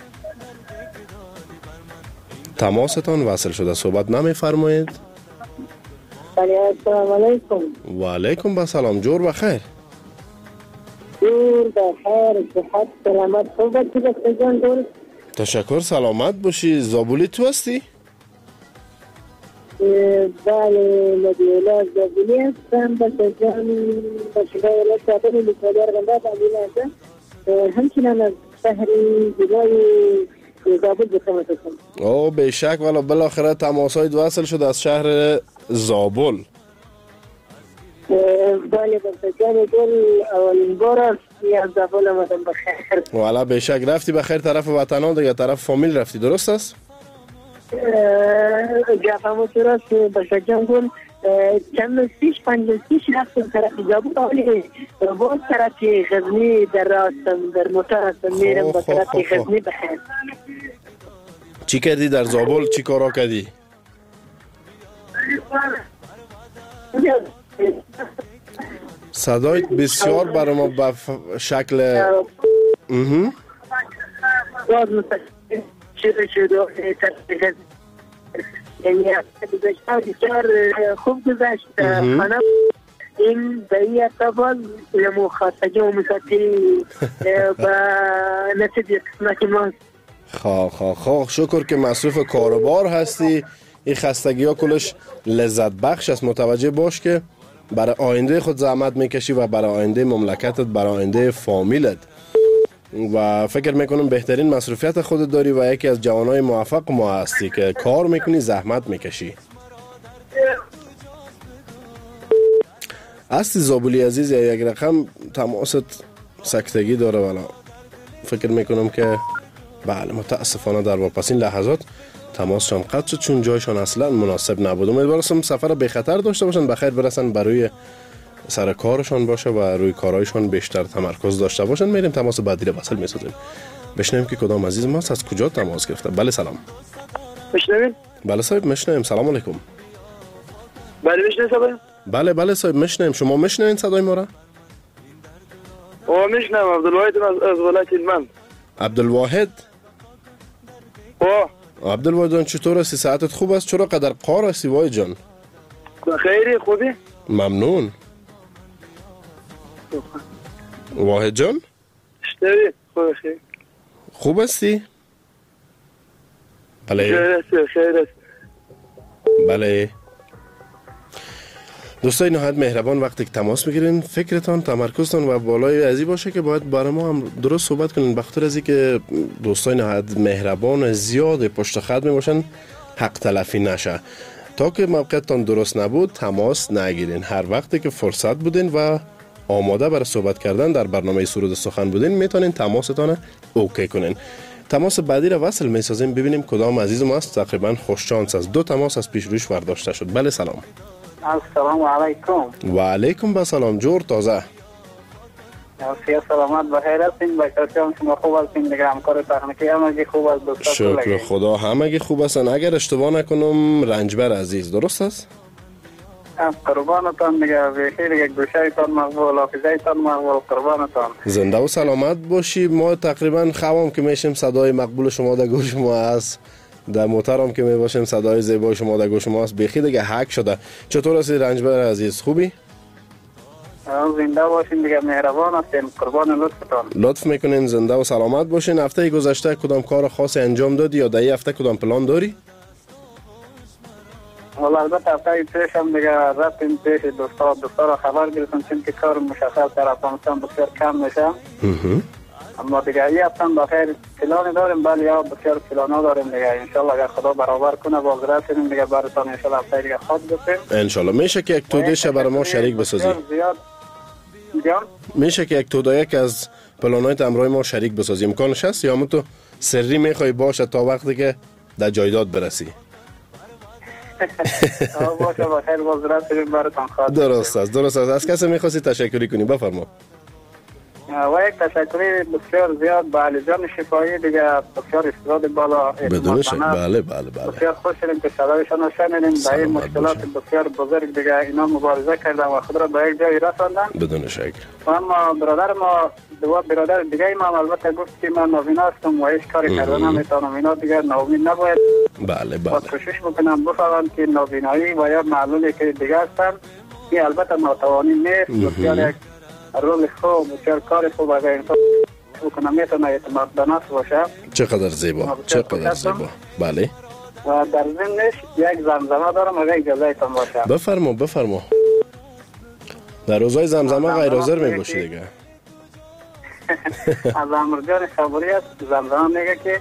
[SPEAKER 15] تماستان وصل شده، صحبت نمی‌فرمایید.
[SPEAKER 19] بله السلام علیکم.
[SPEAKER 15] و علیکم با سلام. جور بخیر.
[SPEAKER 19] جور بخیر، صحت سلامت خوب هستی بسته جان دور؟
[SPEAKER 15] تشکر، سلامت باشی. زابولی تو هستی؟
[SPEAKER 19] بله مدیولا زابولی هستم بسته جان باشگاه ولایت سابق لیکولی ارغنده تعلیل هستم. همچنان از شهر زیبای زابل بخواهد هستم.
[SPEAKER 15] اوه بیشک والا بالاخره تماسای وصل شد از شهر زابل.
[SPEAKER 19] بله بسته جان دور اولین بار است که از زابل آمدم بخیر.
[SPEAKER 15] والا بیشک رفتی بخیر طرف وطنان دیگه، طرف فامیل رفتی، درست است؟
[SPEAKER 19] گفتم درست بسته جان گل چند روز پیش 5 روز پیش رفتم طرف زابل، ولی باز طرف غزنی در راستم در موتور هستم میرم با طرف غزنی بخیر.
[SPEAKER 15] چی کردی در زابل؟ چی کارا کردی؟ صدایت بسیار برای ما به شکل
[SPEAKER 19] باز شده یعنی بسیار خوب گذشت. خانم این به اعتبار لمخاطبه و مساطی با نتیجه قسمت ما.
[SPEAKER 15] خواه شکر که مصروف کاروبار هستی. این خستگی ها کلش لذت بخش است. متوجه باش که برای آینده خود زحمت میکشی و برای آینده مملکتت، برای آینده فامیلت، و فکر میکنم بهترین مصروفیت خودت داری و یکی از جوانای موفق ما هستی که کار میکنی، زحمت میکشی. هستی زابلی عزیز، یک رقم تماست سکتگی داره، ولی فکر میکنم که بله متاسفانه در واپسین لحظات تماسشان قطع شد چون جایشان اصلا مناسب نبود. امیدوارم سفر به خطر داشته باشن، بخیر برسن، برای سر کارشان باشه و روی کارهایشان بیشتر تمرکز داشته باشن. میریم تماس بعدی را وصل میسازیم. بشنویم که کدام عزیز ماست، از کجا تماس گرفته. بله سلام.
[SPEAKER 20] میشنوید؟
[SPEAKER 15] بله صاحب میشنویم. سلام علیکم.
[SPEAKER 20] بله میشنوید صاحب؟
[SPEAKER 15] بله صاحب میشنویم. شما میشنوید صدای ما را؟
[SPEAKER 20] میشنوم. عبدالواحد از ولایت هلمند.
[SPEAKER 15] عبدالواحد؟ عبدالواحد جان چطور هستی؟ صحتت خوب است؟ چرا قدر قار هستی واحد جان؟
[SPEAKER 20] خیری خوبی؟
[SPEAKER 15] ممنون. واحد جان؟
[SPEAKER 20] شتوی خوبی.
[SPEAKER 15] خوب هستی؟ بله.
[SPEAKER 20] خیر است.
[SPEAKER 15] بله. دوستای نهایت مهربان، وقتی که تماس میگیرین فکرتان تمرکزتان و بالای ازی باشه که باید برای ما هم درست صحبت کنین، بخاطر ازی که دوستای نهایت مهربان زیاد پشت خط میباشن حق تلفی نشه. تا که موقعتان درست نبود تماس نگیرین. هر وقتی که فرصت بودین و آماده برای صحبت کردن در برنامه سرود سخن بودین میتونین تماستان اوکی کنین. تماس بعدی را وصل میسازیم ببینیم کدام عزیز ما است. تقریبا خوش شانس است. 2 تماس از پیش روش برداشته شد. بله سلام.
[SPEAKER 16] السلام علیکم.
[SPEAKER 15] و علیکم با سلام. جور تازه.
[SPEAKER 16] سیاه سلامت بخیر هستین؟ بچه‌ها شما خوب هستین؟ دیگه همکار تکنیکی همگی خوب است؟ دوستا
[SPEAKER 15] شکر خدا همگی خوب هستن. اگر اشتباه نکنم رنجبر عزیز درست است؟
[SPEAKER 16] قربانتان دیگه بخیر. یک گوشه‌تان مقبول، حافظه‌تان مقبول. قربانتان.
[SPEAKER 15] زنده و سلامت باشی. ما تقریبا خوام که میشیم صدای مقبول شما در گوش ما است. در موترم که میباشیم صدای زیبای شما در گوش ما است. بخیر دیگه هک شده. چطور هستی رنجبر عزیز؟ خوبی؟
[SPEAKER 16] زنده باشین دیگه، مهربان هستین. قربان لطفتان.
[SPEAKER 15] لطف میکنین. زنده و سلامت باشین. هفته گذشته کدام کار خاصی انجام دادی یا در این هفته کدام پلان داری؟
[SPEAKER 16] والا البته هفته پیش هم دیگه رفتیم پیش دوستا را خبر گرفتم چون که کار مشخص در افغانستان بسیار کم میشه. اما دیگه یه هفته بخیر پلان داریم. بله یا بسیار پلانا داریم دیگه. انشالله اگر خدا برابر کنه باز رفتیم دیگه براتون انشالله هفته دیگه خود بسیم.
[SPEAKER 15] انشالله. میشه که یک تودهش برای ما شریک بسازی؟ میشه که یک توده‌یک از پلانایت امرای ما شریک بسازی؟ امکانش هست یا تو سری میخوای باشه تا وقتی که در جایداد برسی؟
[SPEAKER 16] باشه بخیر باز رفتیم براتون خود.
[SPEAKER 15] درست است. از کسی میخواستی تشکری کنی؟ بفرما.
[SPEAKER 16] و یک تشکری بسیار زیاد به علی جان شفایی دیگه، بسیار استعداد بالا.
[SPEAKER 15] بدون شک. بله.
[SPEAKER 16] بسیار خوش شدیم که صدایشان رو شنیدیم. با این مشکلات بسیار بزرگ دیگه اینا مبارزه کردن و خود را به یک جایی رساندن.
[SPEAKER 15] بدون شک.
[SPEAKER 16] اما برادر ما برادر دیگه ما البته گفت که من نوینا هستم و هیچ کاری کردن نمیتونم. اینا دیگه نوین نباید.
[SPEAKER 15] بله.
[SPEAKER 16] کوشش بکنم بفهمم که نوینایی و یا معلولی که دیگه هستن که البته ناتوانی نیست. بسیار یک رول خوب، بسیار کار خوب اگر انسان بکنه میتونه اعتماد به نفس باشه.
[SPEAKER 15] چقدر زیبا. بله.
[SPEAKER 16] و در ضمنش یک زمزمه دارم اگر اجازه ایتان باشه.
[SPEAKER 15] بفرما. در روزهای زمزمه غیر حاضر میباشی دیگه.
[SPEAKER 16] از امرجان خبری است. زمزمه میگه که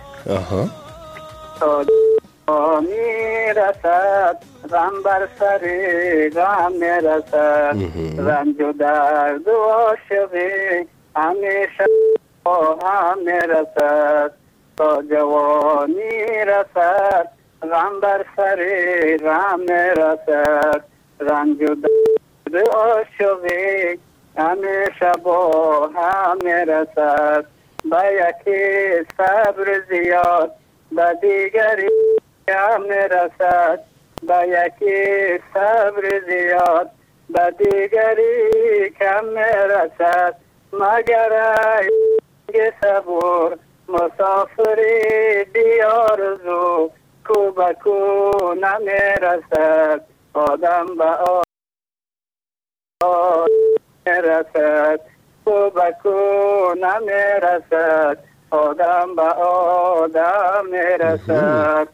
[SPEAKER 16] تا میرسد غم بر سر غم میرسد، رنج و درد و عاشقی همیشه با هم میرسد. تا جوانی رسد غم بر سر غم میرسد، رنج و درد و عاشقی همیشه با هم میرسد. با یکی صبر زیاد به دیگری کم میرسد، با یکی صبر زیاد به دیگری کم میرسد. مگر ای صبور مسافری دیار زو، کو به کو نمیرسد آدم به آدم میرسد، کو به کو نمیرسد آدم به آدم میرسد.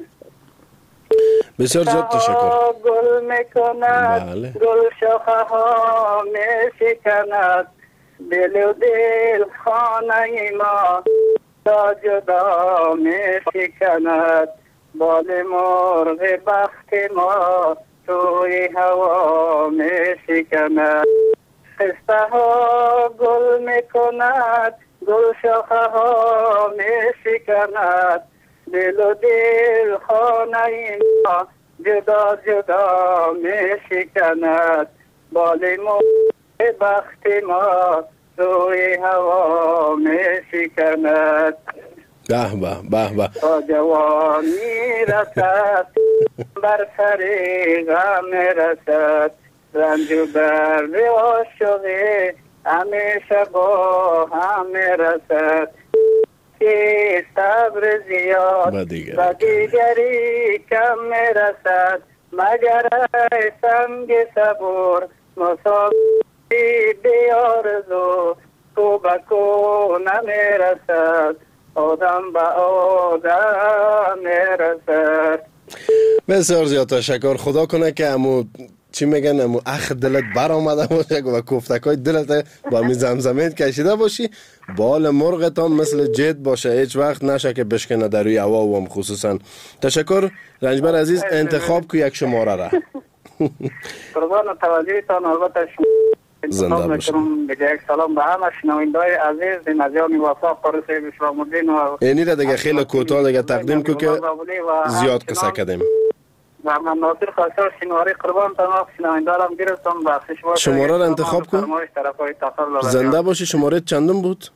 [SPEAKER 15] بسیار زیاد تشکر.
[SPEAKER 16] گل میکند گل شاخه ها میشکند، دل و دل خانه ما تا جدا میشکند. بال مرغ بخت ما توی هوا میشکند. خسته ها گل میکند گل شاخه ها می شکند دل و دل خانه ما جدا جدا می شکند بال ما بخت ما روی هوا می شکند
[SPEAKER 15] به به به به
[SPEAKER 16] تا جوانی رسد بر سر غم رسد رنج و درد عاشقی همیشه با هم رسد که صبر زیاد و دیگری کم رسد مگر ای سنگ صبور مسافری بیارزو تو به کو نمیرسد آدم به آدم میرسد.
[SPEAKER 15] بسیار زیاد تشکر. خدا کنه که امو چی میگن امو اخ دلت بر آمده باشه و کوفتکای دلت با می زمزمید کشیده باشی بال مرغتان مثل جد باشه هیچ وقت نشه که بشکنه در روی هوا و خصوصا. تشکر رنجبر عزیز. انتخاب کو یک شماره را
[SPEAKER 16] قربان توجهتان. البته
[SPEAKER 15] زنده باشید.
[SPEAKER 16] یک سلام به همه شنونده‌های عزیز نزیان موفق فارسی اسلام الدین و
[SPEAKER 15] اینی را دیگه خیلی کوتاه دیگه تقدیم کو که زیاد قصه کردیم.
[SPEAKER 16] و من ناصر خواستار شنواری قربان تمام شنوندارم گرفتم بخشش باشه.
[SPEAKER 15] شماره را انتخاب کن. زنده باشی. شماره چندم بود؟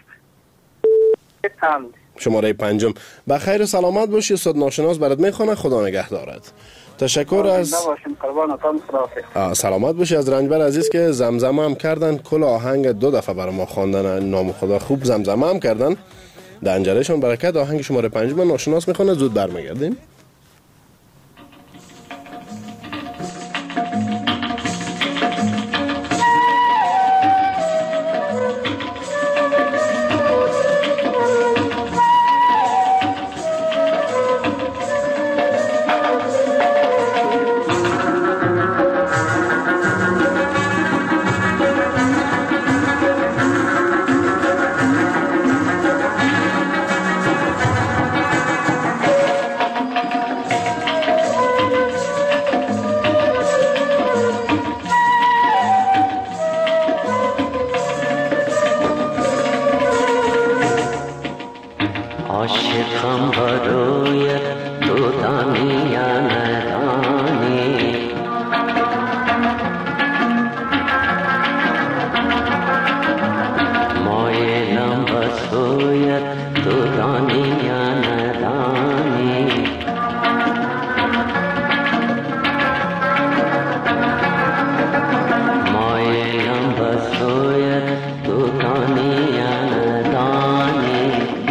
[SPEAKER 15] شماره 5. بخیر و سلامت باشی. استاد ناشناس برات میخونه. خدا نگهدارت. تشکر از سلامت باشی از رنجبر عزیز که زمزمه هم کردن. کل آهنگ 2 دفعه برای ما خواندن. نام خدا خوب زمزمه هم کردن. دنجرشون برکت. آهنگ شماره 5 ناشناس میخونه. زود برمیگردیم.
[SPEAKER 21] عاشقم بروی تو دانی یا ندانی مایلم به سویت تو دانی یا ندانی مایلم به سویت تو دانی یا ندانی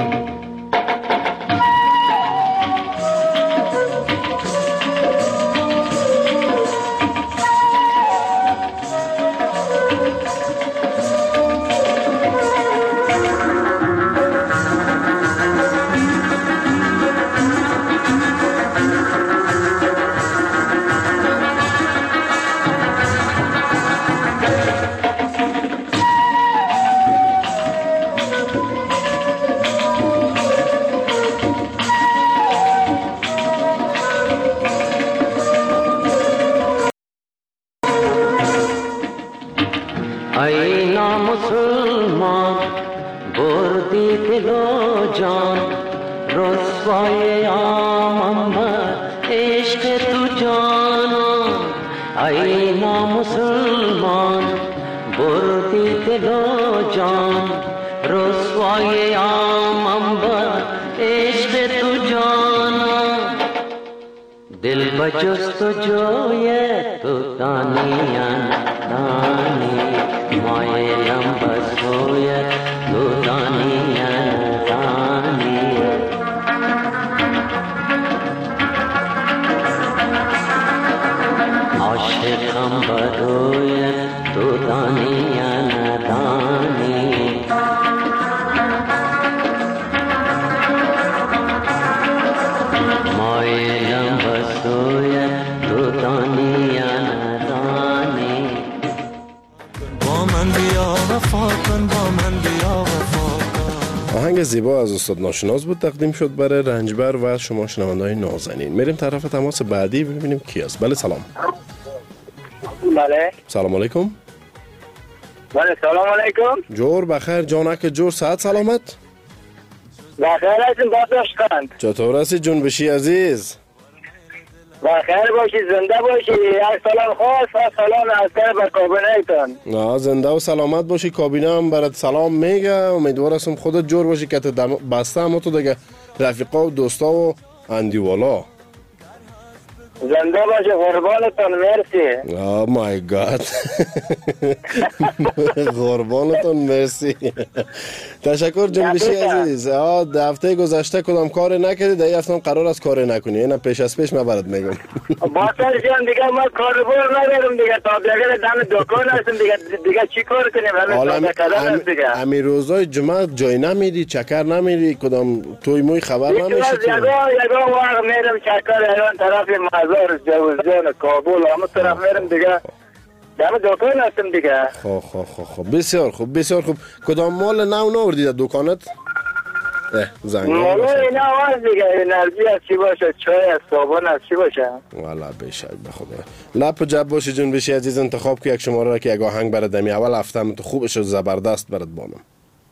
[SPEAKER 21] ای نامسلمان بردی دل و جان رسوای آمد عشق تو جانان ای نامسلمان بردی دل و جان رسوای آمد عشق تو جانان دل بجست و جوی تو دانیان دانی مایلم بسوی تو دانیان دانی عاشقم بروی تو دانیان دانی مایلم بسوی تو دانیان دانی
[SPEAKER 14] با من بیا وفا کن با من بیا وفا کن.
[SPEAKER 15] آهنگ زیبا از استاد ناشناس بود تقدیم شد برای رنجبر و شما شنونده‌های نازنین. میریم طرف تماس بعدی ببینیم کی است. بله سلام.
[SPEAKER 16] بله
[SPEAKER 15] سلام علیکم.
[SPEAKER 20] بله سلام علیکم.
[SPEAKER 15] جور بخیر جانک جور، صحت سلامت؟
[SPEAKER 20] بخیر هستیم باداشت خند.
[SPEAKER 15] چطور هستی جنبشی عزیز؟
[SPEAKER 20] بخیر باشی، زنده باشی. یک سلام خاص و سلام عسکر بر کابینه ایتان.
[SPEAKER 15] زنده و سلامت باشی. کابینه هم برات سلام میگه. امیدوار هستم خودت جور باشی که تو بسته هم تو دیگه رفیقا و دوستا و اندیوالا.
[SPEAKER 20] زنده باشی، قربانتان. مرسی.
[SPEAKER 15] مای گاد. قربانتون مرسی. تشکر جنبشی عزیز. هفته گذشته کدام کار نکردی، در این هفته هم قرار است کار نکنی. اینا پیش از پیش من برات میگم.
[SPEAKER 20] باطل جان دیگه ما کاربار ندارم دیگه، تا دیگه دم دکان هستم دیگه چی کار کنیم؟ همین دیگه.
[SPEAKER 15] همین روزای جمعه جای نمیری، چکر نمیری، کدام توی موی خبر نمیشی؟
[SPEAKER 20] یگا وقت میرم چکر ایران طرف مزار جوزجان کابل همه طرف میرم دیگه. دم دکان هستم دیگه.
[SPEAKER 15] خب بسیار خوب بسیار خوب. کدام مال نو نوردی در دکانت؟ زنگ
[SPEAKER 20] مال اینا آواز دیگه، انرژی از چی باشه، چای از صابون از چی باشه.
[SPEAKER 15] والا بشک به خدا. لپ جب باشی جنبشی عزیز، انتخاب که یک شماره را که یک آهنگ برات دمی اول هفته هم تو خوبش و زبردست برات بانم.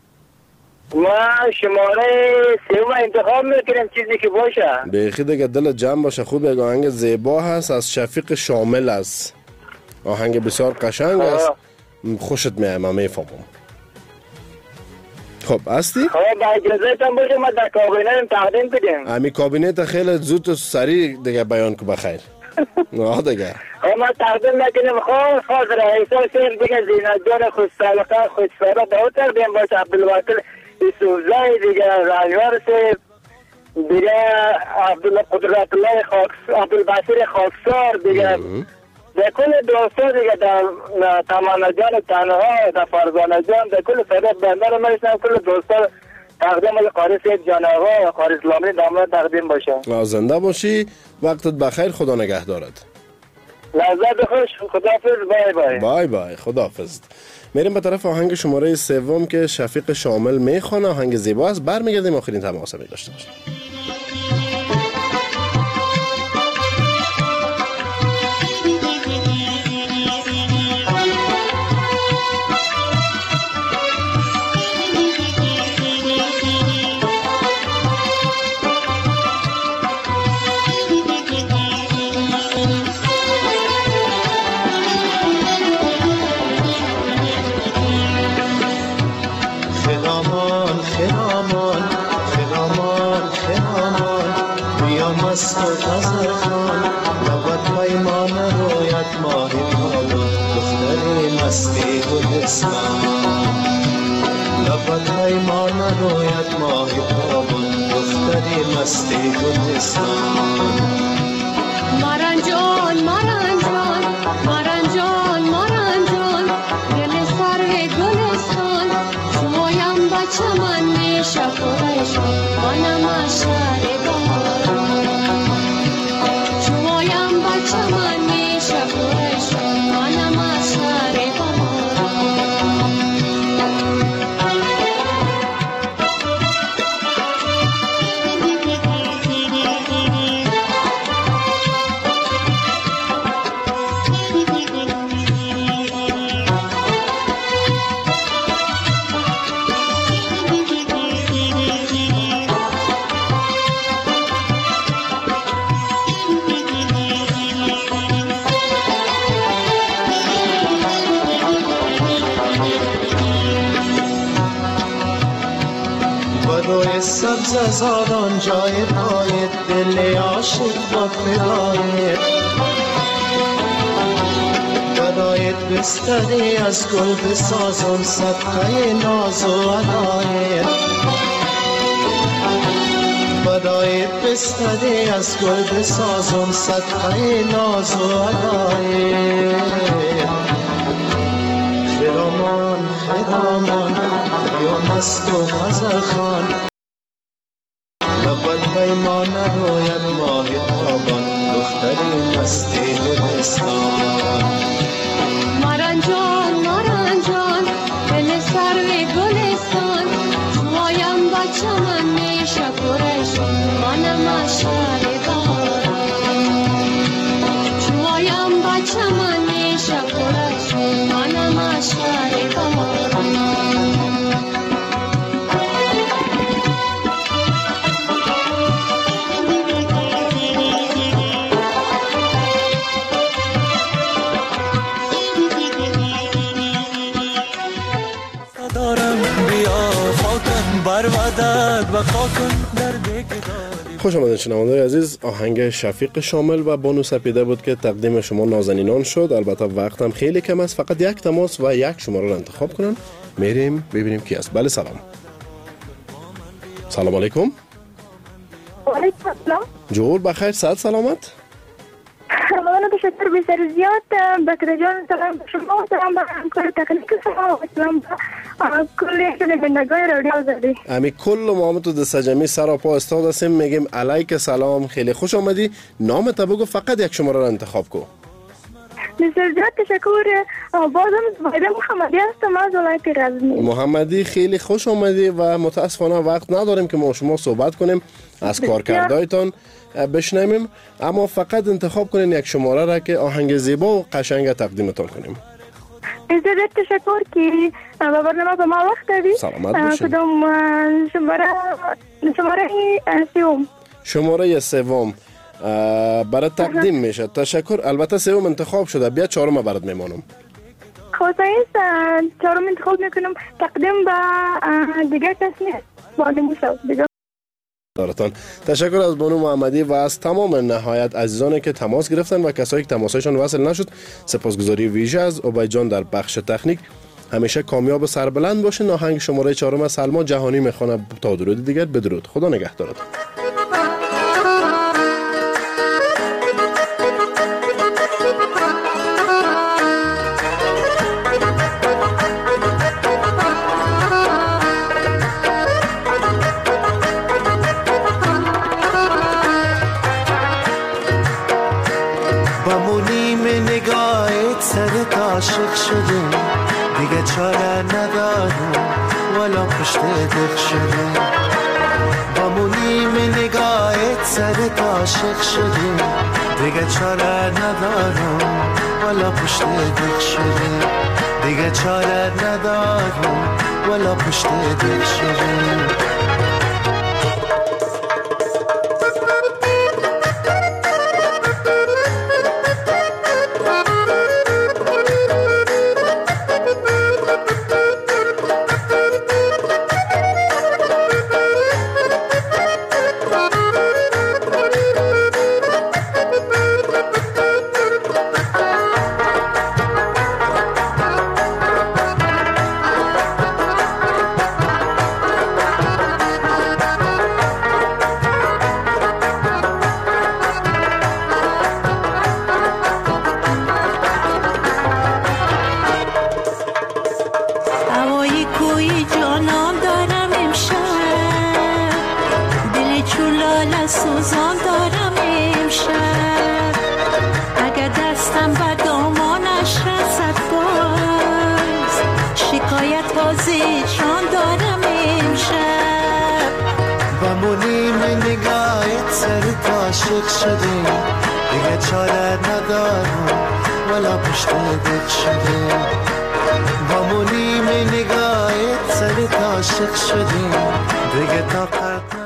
[SPEAKER 20] ما شماره سوم انتخاب میکنیم، چیزی که باشه
[SPEAKER 15] بیخی دیگه دل جمع باشه. خوب یک آهنگ زیبا هست از شفیق شامل است. آهنگ بسیار قشنگ است. خوشت میاد، من میفهمم. خب هستی؟
[SPEAKER 20] خب با اجازهتون باشه ما در کابینه تقدیم بدیم.
[SPEAKER 15] امی کابینه خیلی زود و سریع دیگه بیان که بخیر. نه دیگه.
[SPEAKER 20] خب ما تقدیم نکنیم. خب رئیسا سیر دیگه زینت جان خوشسلقه خوشفره دو تقدیم باشه. عبدالوکیل یوسفزای دیگه، رانیار سیر دیگه، قدرت الله عبدالبصیر خاکسار دیگه، در کل دوستا دیگه، در تمانا جان تنها، در فرزانه جان، در کل صدق بنده رو میشنم. کل دوستا تقدیم قاری سید جان آقا قاری اسلامی داماد تقدیم باشه.
[SPEAKER 15] زنده باشی، وقتت بخیر، خدا نگه دارد.
[SPEAKER 20] لذت خوش، خداحافظ. بای بای.
[SPEAKER 15] بای بای، خداحافظ. میریم به طرف آهنگ شماره سوم که شفیق شامل میخوانه. آهنگ زیبا است. برمیگردیم آخرین تماس می داشته باشیم.
[SPEAKER 14] مست و تزرخان لبت پیمان رویت ماهی پالون دختری مستی گلستان لبت پیمان رویت ماهی پالون دختری مستی گلستان
[SPEAKER 3] مارنجان مارنجان مارنجان مارنجان دل سر گلستان شمایم بچه من میشه پرشان منم اشعر
[SPEAKER 14] سبز زادان جای پایت دل عاشق با فدایت بدایت بستری از گل بسازم صدقه ناز و عدایت بدایت بستری از گل بسازم صدقه ناز و عدایت خرامان خرامان یا مست و خزرخان لبت پیمان رویت ماهی تابان دختری مستی گلستان
[SPEAKER 3] مارنجان مارنجان دل سروی گلستان شمایم بچه من میشه پرشان منم اشعر بهاران شمایم بچه من میشه پرشان منم اشعر بهاران
[SPEAKER 14] خود وفا کن در دل.
[SPEAKER 15] خوش آمدید شنوندگان عزیز. آهنگ شفیق شامل و بانو سپیده بود که تقدیم شما نازنینان شد. البته وقت هم خیلی کم است، فقط یک تماس و یک شماره را انتخاب کنن. میریم ببینیم کی است. بله سلام. سلام علیکم.
[SPEAKER 5] علیکم السلام.
[SPEAKER 15] جور بخیر، صحت سلامت؟
[SPEAKER 5] ممنون، تشکر بسیار زیاد. بکر جان سلام به شما و سلام به همکار تکنیک شما و سلام به کل شنوندگان رادیو آزادی.
[SPEAKER 15] امی کل ما تو دستجمی سر و پا استاد هستیم، میگیم علیک سلام، خیلی خوش آمدی. نامت بگو، فقط یک شماره را انتخاب کو.
[SPEAKER 5] بسیار زیاد تشکر. بازم زبیده محمدی هستم از ولایت غزنی.
[SPEAKER 15] محمدی خیلی خوش آمدی و متاسفانه وقت نداریم که ما شما صحبت کنیم، از کارکردایتان بشنویم، اما فقط انتخاب کنین یک شماره را که آهنگ زیبا و قشنگ تقدیمتان کنیم.
[SPEAKER 5] بسیار تشکر که با برنامه به ما وقت دادی.
[SPEAKER 15] سلامت باشین.
[SPEAKER 5] کدام شماره سوم؟
[SPEAKER 15] شماره سوم برای تقدیم میشه. تشکر. البته سوم انتخاب شده، بیا چهارم برات میمانم.
[SPEAKER 5] خواهیست چهارم انتخاب میکنم، تقدیم به دیگر کس نیست، بعد میشه
[SPEAKER 15] دارتان. تشکر از بانو محمدی و از تمام نهایت عزیزانی که تماس گرفتن و کسایی که تماسشون وصل نشد. سپاسگزاری ویژه از عبید جان در بخش تکنیک. همیشه کامیاب و سربلند باشین. آهنگ شماره 4 سلما جهانی میخوانه. تا درود دیگر، بدرود. خدا نگهدارتون.
[SPEAKER 14] عاشق شده دیگه چاره ندارم ولا پشت دل شده. با مونیم نگاهت سرت عاشق شده دیگه چاره ندارم ولا پشت دل شده. دیگه چاره ندارم ولا پشت دل شده. عاشق شده دیگه چاره ندارم ولا پشت دل شده. با مونیم نگاهت سرت عاشق شده دیگه طاقت